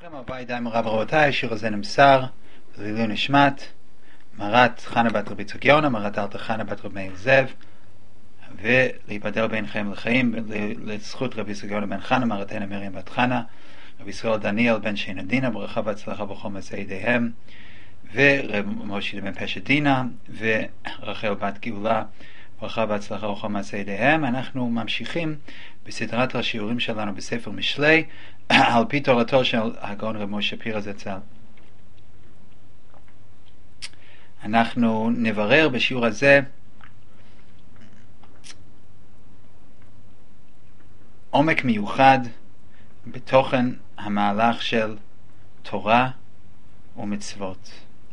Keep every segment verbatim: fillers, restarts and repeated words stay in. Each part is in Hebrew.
ברוכים הבאים מרב רבותיי, השיר הזה נמסר לעילוי נשמת מרת חנה בת רבי צוגיונה, מרת אלתר חנה בת רבי מאיר זאב, ולהיבדל בין חיים לחיים לזכות רבי צוגיונה בן חנה, מרתנו מרים בת חנה, רבי ישראל דניאל בן שינה דינה, ברכה והצלחה בכל מעשי ידיהם, ורב משה בן פשט דינה, ורחל בת גאולה, ברכה והצלחה בכל מעשי ידיהם. אנחנו ממשיכים בסדרת השיעורים שלנו בספר משלי על פי תורתו של הגאון רב משה פירא זצ"ל. אנחנו נברר בשיעור הזה עומק מיוחד בתוכן המהלך של תורה ומצוות.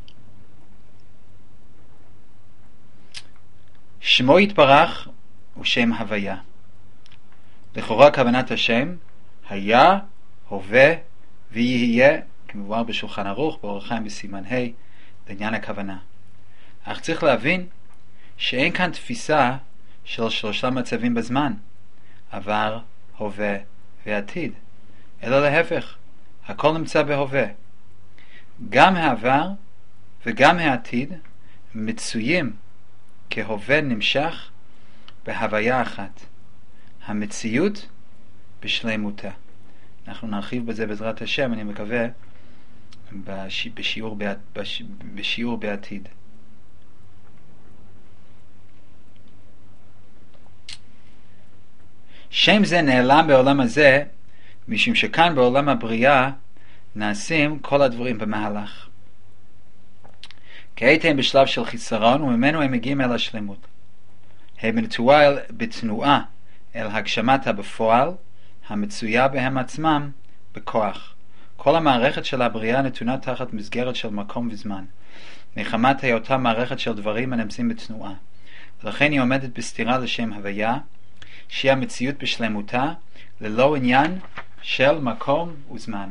שמו יתברך הוא שם הוויה. לכאורה כוונת השם היה, הווה ויהיה, כמובן בשולחן ערוך, באורח חיים בסימן ה' לעניין הכוונה. אך צריך להבין שאין כאן תפיסה של שלושה מצבים בזמן, עבר, הווה ועתיד, אלא להפך, הכל נמצא בהווה. גם העבר וגם העתיד מצויים כהווה נמשך בהוויה אחת, המציאות בשלמותה. אנחנו נרחיב בזה בעזרת השם, אני מקווה, בש... בשיעור, בע... בש... בשיעור בעתיד. שם זה נעלם בעולם הזה, משום שכאן בעולם הבריאה נעשים כל הדברים במהלך. כעת הם בשלב של חיסרון, וממנו הם מגיעים אל השלמות. הם בתנועה, בתנועה אל הגשמת הבפועל, המצויה בהם עצמם בכוח. כל המערכת של הבריאה נתונה תחת מסגרת של מקום וזמן, מחמת היותה מערכת של דברים הנמצאים בתנועה, ולכן היא עומדת בסתירה לשם הוויה, שהיא המציאות בשלמותה, ללא עניין של מקום וזמן.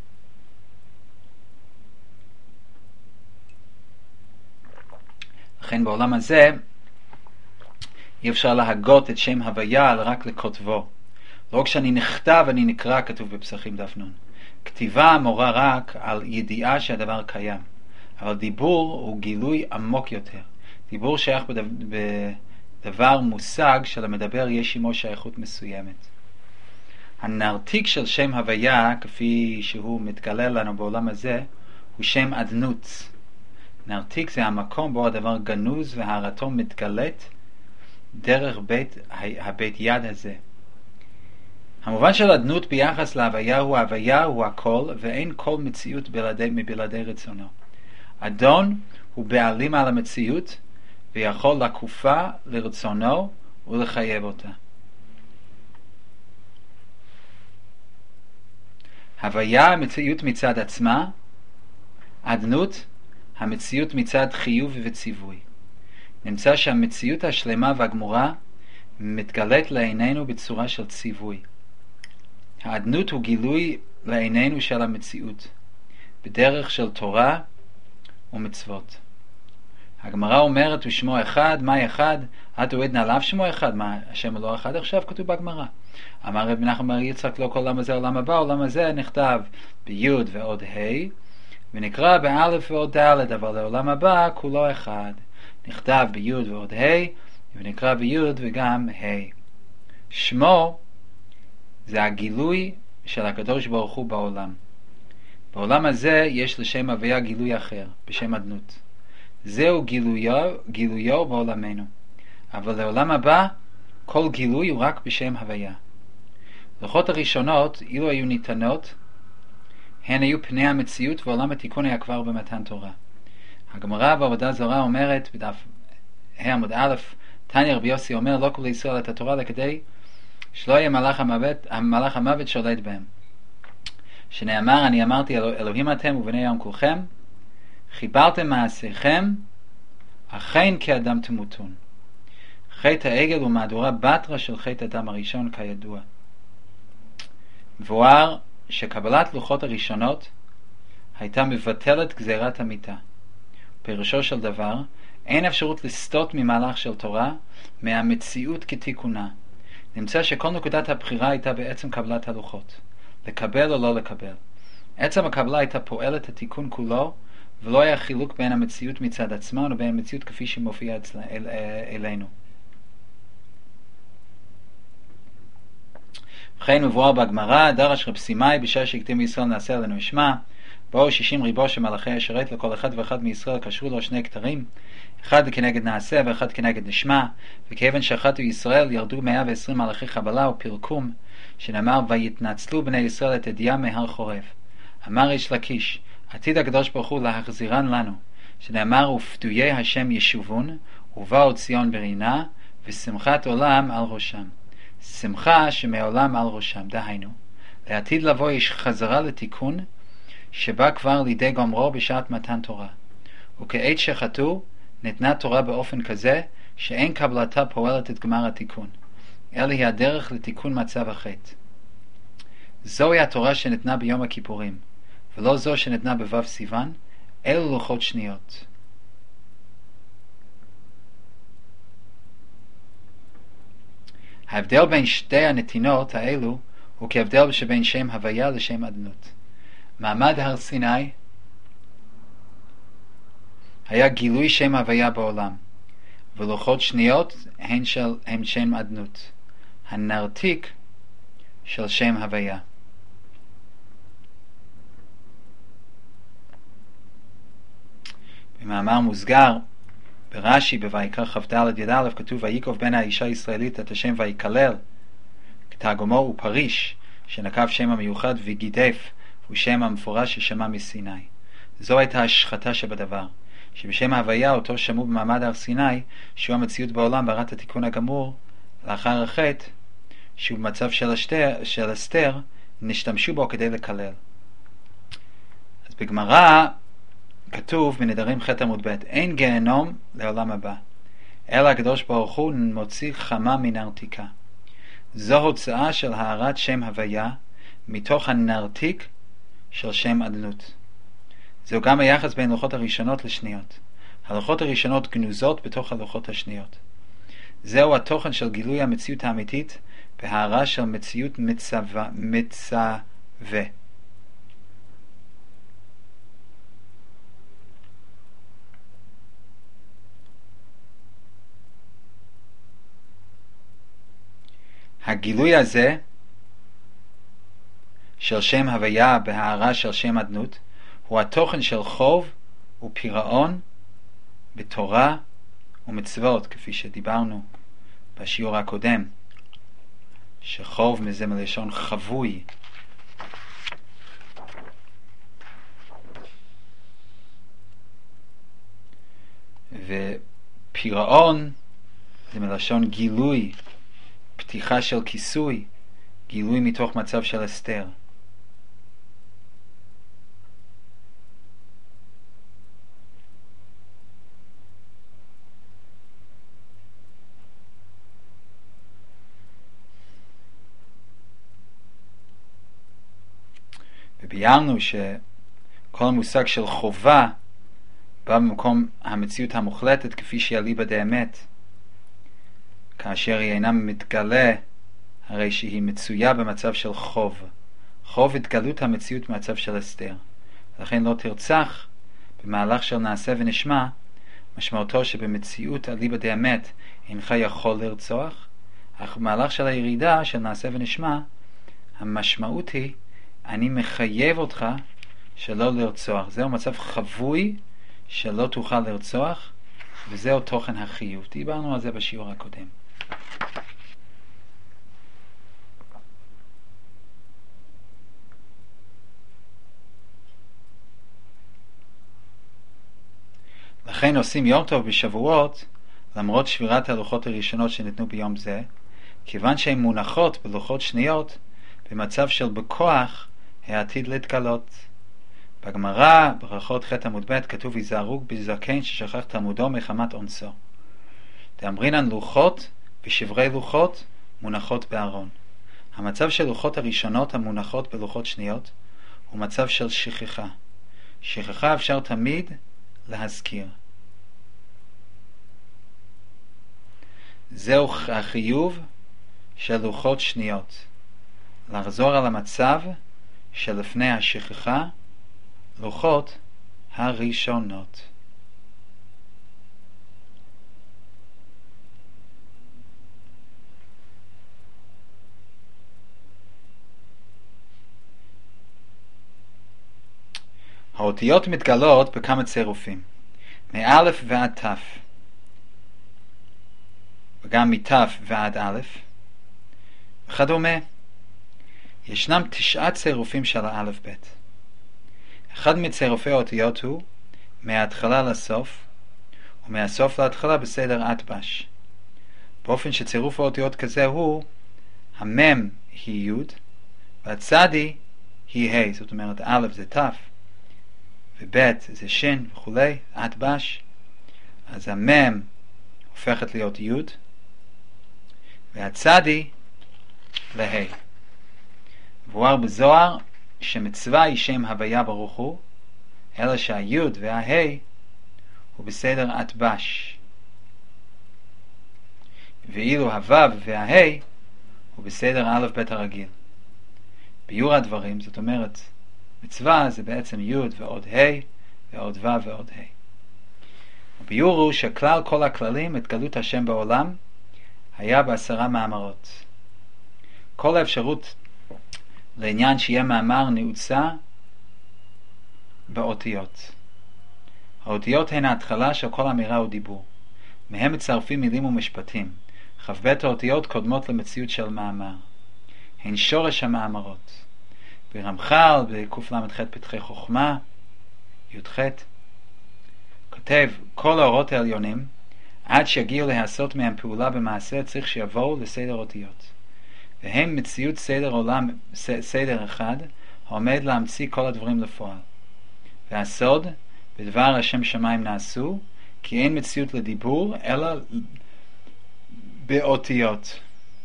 לכן בעולם הזה אי אפשר להגות את שם הוויה רק לכותבו. לא כשאני נכתב אני נקרא, כתוב בפסחים דף נון. כתיבה מורה רק על ידיעה שהדבר קיים, אבל דיבור הוא גילוי עמוק יותר. דיבור שייך בדבר מושג שלמדבר יש עמו שייכות מסוימת. הנרתיק של שם הוויה כפי שהוא מתגלה לנו בעולם הזה הוא שם אדנות. נרתיק זה המקום בו הדבר גנוז והערתו מתגלית דרך בית, הבית יד הזה. המובן של אדנות ביחס להוויה הוא ההוויה הוא הכל, ואין כל מציאות בלעדי, מבלעדי רצונו. אדון הוא בעלים על המציאות ויכול לקופה לרצונו ולחייב אותה. הוויה המציאות מצד עצמה, אדנות המציאות מצד חיוב וציווי. נמצא שהמציאות השלמה והגמורה מתגלית לעינינו בצורה של ציווי. האדנות הוא גילוי לעינינו של המציאות, בדרך של תורה ומצוות. הגמרא אומרת, ושמו אחד, מה אחד? את עדנה עליו שמו אחד, מה השם לא אחד עכשיו? כתוב בגמרא. אמר רבי נחמן בר יצחק, לא כל עולם הזה עולם הבא, עולם הזה נכתב ביוד ועוד ה' ונקרא באלף ועוד ד', אבל לעולם הבא כולו אחד. נכתב ביוד ועוד ה' ונקרא ביוד וגם ה'. שמו זה הגילוי של הקדוש ברוך הוא בעולם. בעולם הזה יש לשם הוויה גילוי אחר, בשם אדנות. זהו גילויו, גילויו בעולמנו. אבל לעולם הבא כל גילוי הוא רק בשם הוויה. לוחות הראשונות, אילו היו ניתנות, הן היו פני המציאות, ועולם התיקון היה כבר במתן תורה. הגמרא בעבודה זרה אומרת, בדף ה' עמוד א', תניא רבי יוסי אומר, לא כל ישראל את התורה לכדי שלא יהיה מלאך המוות, המלאך המוות שולט בהם. שנאמר, אני אמרתי, אלוהים אתם ובני ים כולכם, חיברתם מעשיכם, אכן כאדם תמותון. חטא העגל הוא מהדורה בתרא של חטא אדם הראשון כידוע. מבואר שקבלת לוחות הראשונות הייתה מבטלת גזירת המיתה. פירושו של דבר, אין אפשרות לסטות ממהלך של תורה מהמציאות כתיקונה. נמצא שכל נקודת הבחירה הייתה בעצם קבלת הלוחות, לקבל או לא לקבל. עצם הקבלה הייתה פועלת התיקון כולו, ולא היה חילוק בין המציאות מצד עצמה ובין המציאות כפי שהיא מופיעה אצל, אל, אלינו. וכן מבואר בגמרא, דרש רב סימאי בשעה שהקדים ישראל נעשה עלינו ישמע, באו שישים ריבו שמלאכי השרת לכל אחד ואחד מישראל קשרו לו שני כתרים, אחד כנגד נעשה ואחד כנגד נשמע, וכיוון שאחת ישראל ירדו מאה ועשרים מלאכי חבלה ופרקום, שנאמר ויתנצלו בני ישראל את ידיעה מהר חורב. אמר איש לקיש, עתיד הקדוש ברוך הוא להחזירן לנו, שנאמר ופדויי השם ישובון, ובאו ציון ברינה, ושמחת עולם על ראשם. שמחה שמעולם על ראשם, דהיינו, לעתיד לבוא יש חזרה לתיקון, שבא כבר לידי גומרו בשעת מתן תורה. וכעת שחטאו, ניתנה תורה באופן כזה, שאין קבלתה פועלת את גמר התיקון, אלא היא הדרך לתיקון מצב החטא. זוהי התורה שניתנה ביום הכיפורים, ולא זו שניתנה בו' סיוון, אלו לוחות שניות. ההבדל בין שתי הנתינות האלו הוא כהבדל שבין שם הוויה לשם אדנות. מעמד הר סיני היה גילוי שם הוויה בעולם, ולוחות שניות הן של הם שם אדנות, הנרתיק של שם הוויה. במאמר מוסגר ברש"י בויקרא כ"ד י"א כתוב ויקוב בן האישה הישראלית את השם ויקלל, כתרגומו הוא פריש שנקב שם המיוחד וגידף, הוא שם המפורש ששמע מסיני. זו הייתה השחתה שבדבר, שבשם ההוויה אותו שמעו במעמד הר סיני, שהוא המציאות בעולם ברת התיקון הגמור לאחר החטא, שהוא במצב של הסתר, של הסתר נשתמשו בו כדי לקלל. אז בגמרא כתוב בנדרים ח' עמוד ב' אין גיהנום לעולם הבא, אלא הקדוש ברוך הוא מוציא חמה מנרתיקה. זו הוצאה של הערת שם הוויה מתוך הנרתיק של שם אדנות. זהו גם היחס בין לוחות הראשונות לשניות. הלוחות הראשונות גנוזות בתוך הלוחות השניות. זהו התוכן של גילוי המציאות האמיתית בהערה של מציאות מצווה, מצווה. הגילוי הזה של שם הוויה בהערה של שם אדנות הוא התוכן של חוב ופירעון בתורה ומצוות, כפי שדיברנו בשיעור הקודם, שחוב מזה מלשון חבוי. ופירעון זה מלשון גילוי, פתיחה של כיסוי, גילוי מתוך מצב של הסתר. וביארנו שכל המושג של חובה בא במקום המציאות המוחלטת כפי שהיא אליבא דאמת, כאשר היא אינה מתגלה, הרי שהיא מצויה במצב של חוב. חוב התגלות המציאות במצב של הסתר. לכן לא תרצח במהלך של נעשה ונשמע, משמעותו שבמציאות אליבא דאמת אינך יכול לרצוח, אך במהלך של הירידה של נעשה ונשמע, המשמעות היא אני מחייב אותך שלא לרצוח. זהו מצב חבוי שלא תוכל לרצוח, וזהו תוכן החיוב. דיברנו על זה בשיעור הקודם. לכן עושים יום טוב בשבועות, למרות שבירת הלוחות הראשונות שניתנו ביום זה, כיוון שהן מונחות בלוחות שניות, במצב של בכוח העתיד להתגלות. בגמרא, ברכות ח' עמוד ב', כתוב היזהרו בזקן ששכח תלמודו מחמת אונסו. דאמרינן לוחות ושברי לוחות מונחות בארון. המצב של לוחות הראשונות המונחות בלוחות שניות הוא מצב של שכחה. שכחה אפשר תמיד להזכיר. זהו החיוב של לוחות שניות. לחזור על המצב שלפני השכחה, לוחות הראשונות. האותיות מתגלות בכמה צירופים, מאלף ועד תף, וגם מתף ועד א' וכדומה. ישנם תשעה צירופים של האלף בית. אחד מצירופי האותיות הוא מההתחלה לסוף, ומהסוף להתחלה בסדר אטבש. באופן שצירוף האותיות כזה הוא, המם היא י' והצדי היא ה', זאת אומרת א' זה ת' וב' זה שין וכולי, אטבש. אז המם הופכת להיות י' והצדי לה'. מבואר בזוהר שמצווה היא שם הוויה ברוך הוא, אלא שהיוד והה הוא בסדר אטבש, ואילו הוו והה הוא בסדר א' ב' הרגיל. ביור הדברים, זאת אומרת מצווה זה בעצם יוד ועוד ה' ועוד ו' ועוד ה'. הביור הוא שכלל כל הכללים התגלות השם בעולם היה בעשרה מאמרות. כל האפשרות לעניין שיהיה מאמר נעוצה באותיות. האותיות הן ההתחלה של כל אמירה או דיבור. מהם מצרפים מילים ומשפטים. ח"ב האותיות קודמות למציאות של מאמר. הן שורש המאמרות. ברמח"ל, בקל"ח פתחי חוכמה, י"ח, כותב, כל האורות העליונים, עד שיגיעו להעשות מהם פעולה במעשה, צריך שיבואו לסדר אותיות. והם מציאות סדר עולם, סדר אחד, העומד להמציא כל הדברים לפועל. והסוד, בדבר השם שמיים נעשו, כי אין מציאות לדיבור, אלא באותיות.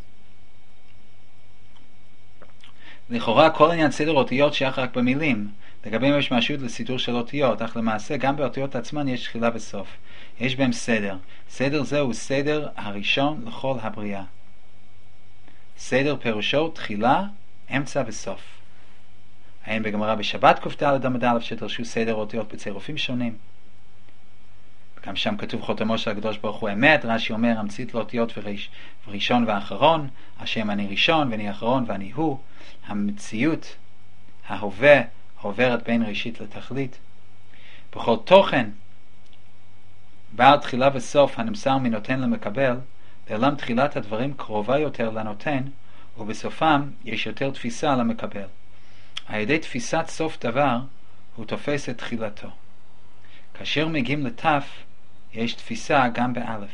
לכאורה כל עניין סדר אותיות שייך רק במילים, לגביהם יש משמעות לסידור של אותיות, אך למעשה גם באותיות עצמן יש תחילה וסוף. יש בהם סדר. סדר זה הוא סדר הראשון לכל הבריאה. סדר פירושו תחילה, אמצע וסוף. האם בגמרא בשבת ק"ד עמוד א' שדרשו סדר אותיות בצירופים שונים. גם שם כתוב חותמו של הקדוש ברוך הוא אמת. רש"י אומר המצית לאותיות וראש, וראשון ואחרון, השם אני ראשון ואני אחרון ואני הוא. המציאות, ההווה, עוברת בין ראשית לתכלית. בכל תוכן בעל תחילה וסוף הנמסר מנותן למקבל, לעולם תחילת הדברים קרובה יותר לנותן, ובסופם יש יותר תפיסה למקבל. על ידי תפיסת סוף דבר הוא תופס את תחילתו. כאשר מגיעים לתף יש תפיסה גם באלף.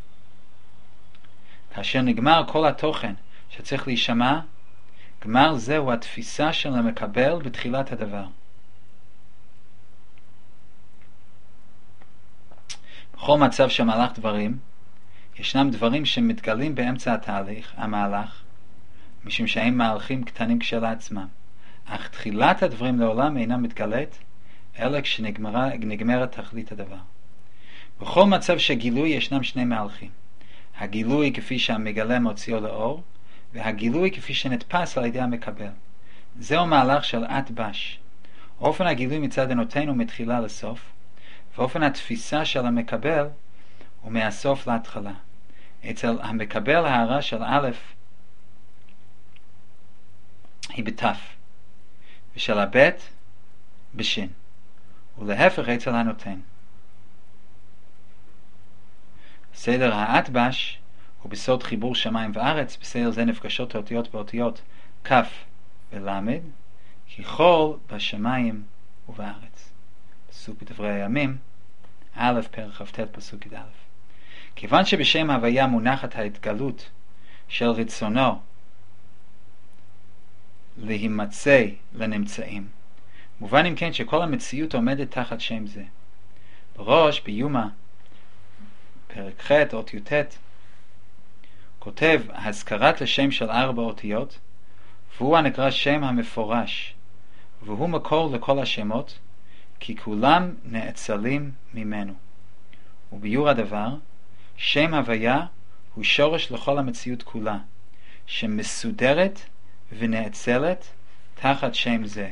כאשר נגמר כל התוכן שצריך להישמע, גמר זהו התפיסה של המקבל בתחילת הדבר. בכל מצב של מהלך דברים, ישנם דברים שמתגלים באמצע התהליך, המהלך, משום שהם מהלכים קטנים כשלעצמם. אך תחילת הדברים לעולם אינה מתגלית, אלא כשנגמרת תכלית הדבר. בכל מצב שגילוי ישנם שני מהלכים. הגילוי כפי שהמגלה מוציאו לאור, והגילוי כפי שנתפס על ידי המקבל. זהו מהלך של אטבש. אופן הגילוי מצד הנותן הוא מתחילה לסוף, ואופן התפיסה של המקבל הוא מהסוף להתחלה. אצל המקבל הערה של א' היא בתף, ושל הבית בשין, ולהפך אצל הנותן. סדר האטבש הוא בסוד חיבור שמיים וארץ. בסדר זה נפגשות האותיות באותיות כ' ולמד, ככל בשמיים ובארץ. פסוק בדברי הימים, א' פרק כ"ט פסוק י"א. כיוון שבשם הוויה מונחת ההתגלות של רצונו להימצא לנמצאים, מובן אם כן שכל המציאות עומדת תחת שם זה. בראש, ביומא, פרק ח' אות י"ט, כותב הזכרת השם של ארבע אותיות, והוא הנקרא שם המפורש, והוא מקור לכל השמות, כי כולם נאצלים ממנו. וביור הדבר, שם הוויה הוא שורש לכל המציאות כולה, שמסודרת ונאצלת תחת שם זה.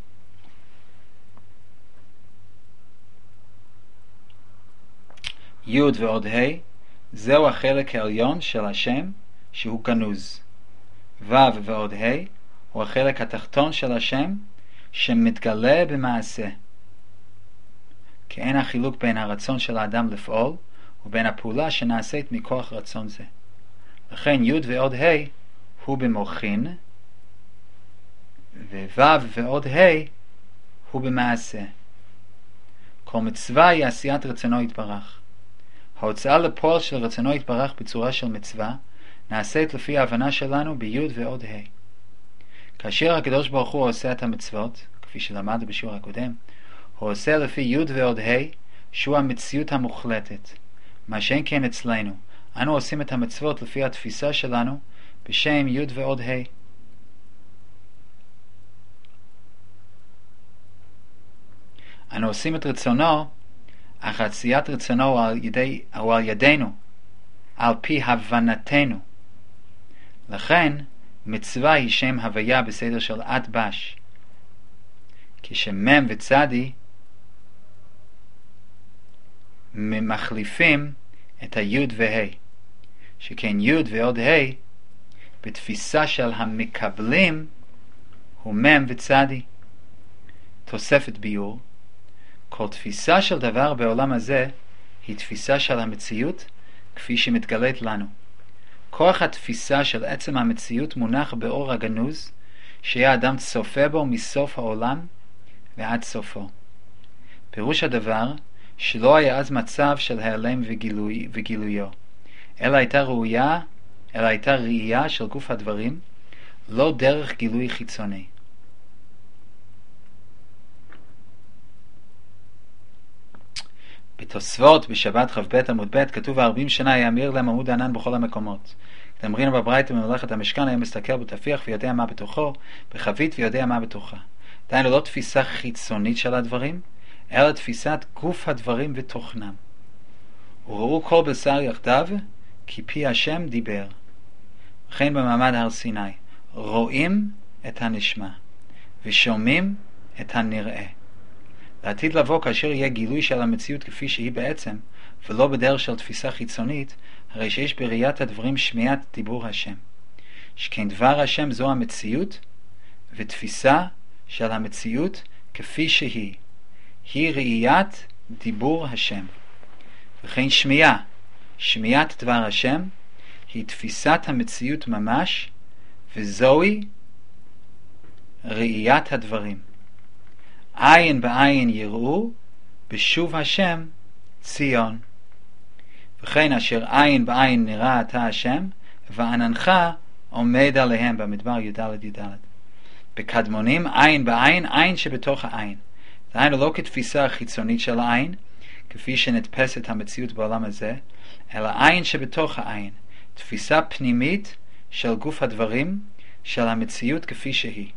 י' ועוד ה' זהו החלק העליון של השם שהוא גנוז. ו' ועוד ה' הוא החלק התחתון של השם שמתגלה במעשה. כי אין החילוק בין הרצון של האדם לפעול ובין הפעולה שנעשית מכוח רצון זה. לכן י' ועוד ה' הוא במוחין, וו' ועוד ה' הוא במעשה. כל מצווה היא עשיית רצונו יתברך. ההוצאה לפועל של רצונו יתברך בצורה של מצווה נעשית לפי ההבנה שלנו בי' ועוד ה'. כאשר הקדוש ברוך הוא עושה את המצוות, כפי שלמדנו בשיעור הקודם, הוא עושה לפי י' ועוד ה' שהוא המציאות המוחלטת. מה שאין כן אצלנו, אנו עושים את המצוות לפי התפיסה שלנו בשם י' ועוד ה'. אנו עושים את רצונו, אך עשיית רצונו הוא על, ידי, הוא על ידינו, על פי הבנתנו. לכן מצווה היא שם הוויה בסדר של עד בש, כשמם וצדי מחליפים את הי' וה', שכן י' ועוד ה' בתפיסה של המקבלים הוא מם וצדי. תוספת ביור: כל תפיסה של דבר בעולם הזה היא תפיסה של המציאות כפי שמתגלית לנו. כוח התפיסה של עצם המציאות מונח באור הגנוז שיהיה אדם צופה בו מסוף העולם ועד סופו. פירוש הדבר שלא היה אז מצב של העלם וגילוי, וגילויו, אלא הייתה ראויה, אלא הייתה ראייה של גוף הדברים, לא דרך גילוי חיצוני. בתוספות בשבת כ"ב עמוד ב' כתוב ארבעים שנה יאמיר להם עמוד הענן בכל המקומות. תאמרינו בברייתא בממלכת המשכן היה מסתכל בתפיח ויודע מה בתוכו, בחבית ויודע מה בתוכה. דהיינו לא תפיסה חיצונית של הדברים, אלא תפיסת גוף הדברים ותוכנם. וראו כל בשר יחדיו כי פי השם דיבר. וכן במעמד הר סיני רואים את הנשמע ושומעים את הנראה. לעתיד לבוא כאשר יהיה גילוי של המציאות כפי שהיא בעצם ולא בדרך של תפיסה חיצונית, הרי שיש בראיית הדברים שמיעת דיבור השם, שכן דבר השם זו המציאות ותפיסה של המציאות כפי שהיא היא ראיית דיבור השם. וכן שמיעה שמיעת דבר השם היא תפיסת המציאות ממש, וזוהי ראיית הדברים. עין בעין יראו בשוב השם ציון. וכן אשר עין בעין נראה אתה השם ועננך עומד עליהם במדבר י"ד י"ד. בקדמונים עין בעין, עין שבתוך העין. דהיינו לא כתפיסה החיצונית של העין כפי שנתפסת המציאות בעולם הזה, אלא עין שבתוך העין, תפיסה פנימית של גוף הדברים של המציאות כפי שהיא.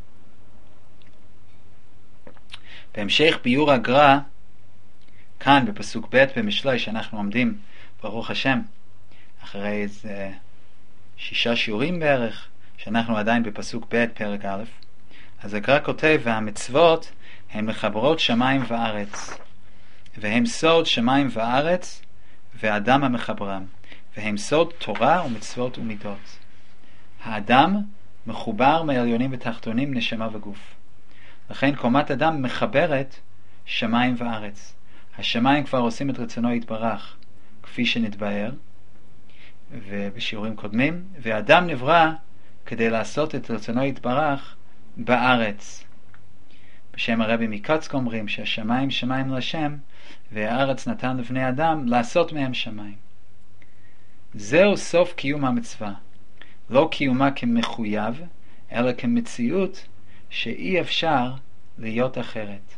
בהמשך ביור הגר"א, כאן בפסוק ב' במשלי שאנחנו עומדים ברוך השם אחרי איזה שישה שיעורים בערך שאנחנו עדיין בפסוק ב' פרק א', אז הגר"א כותב והמצוות הן מחברות שמיים וארץ, והם סוד שמיים וארץ ואדם המחברם, והם סוד תורה ומצוות ומידות. האדם מחובר מעליונים ותחתונים, נשמה וגוף. לכן קומת אדם מחברת שמיים וארץ. השמיים כבר עושים את רצונו יתברך כפי שנתבהר ובשיעורים קודמים, ואדם נברא כדי לעשות את רצונו יתברך בארץ. בשם הרבי מקוצק אומרים שהשמיים שמיים לשם והארץ נתן לבני אדם לעשות מהם שמיים. זהו סוף קיום המצווה, לא קיומה כמחויב אלא כמציאות שאי אפשר להיות אחרת.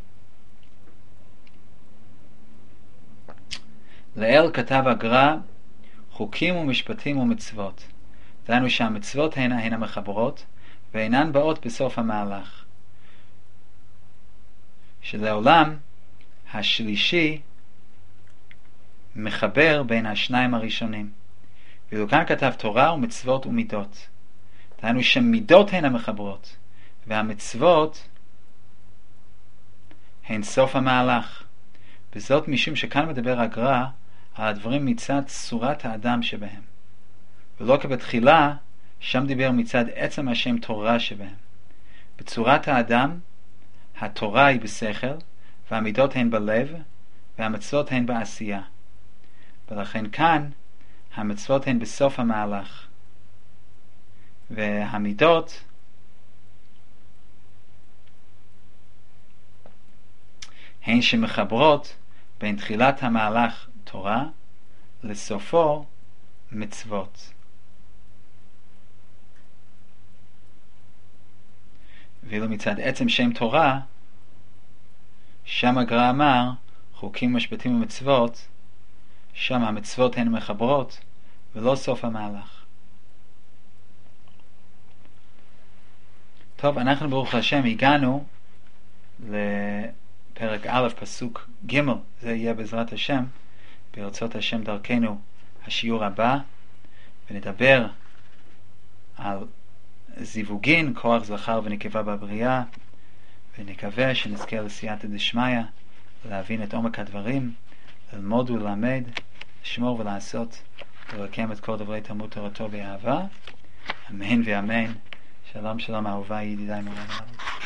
לאל כתב הגר"א חוקים ומשפטים ומצוות, דהיינו שהמצוות הן הן המחברות ואינן באות בסוף המהלך, שלעולם השלישי מחבר בין השניים הראשונים. ואילו כאן כתב תורה ומצוות ומידות, דהיינו שמידות הן המחברות והמצוות הן סוף המהלך. וזאת משום שכאן מדבר הגר"א על הדברים מצד צורת האדם שבהם, ולא כבתחילה שם דיבר מצד עצם השם תורה שבהם. בצורת האדם התורה היא בשכל, והמידות הן בלב, והמצוות הן בעשייה. ולכן כאן המצוות הן בסוף המהלך, והמידות הן שמחברות בין תחילת המהלך תורה לסופו מצוות. ואילו מצד עצם שם תורה, שם הגר"א אמר חוקים, משפטים ומצוות, שם המצוות הן מחברות ולא סוף המהלך. טוב, אנחנו ברוך השם הגענו לפרק א' פסוק ג'. זה יהיה בעזרת השם ברצות השם דרכנו השיעור הבא, ונדבר על זיווגין, כוח זכר ונקבה בבריאה, ונקווה שנזכה לסייעתא דשמיא להבין את עומק הדברים, ללמוד וללמד, לשמור ולעשות ולקיים את כל דברי תלמוד תורתו באהבה, אמן ואמן. שלום שלום אהוביי ידידיי מוריי ורבותיי.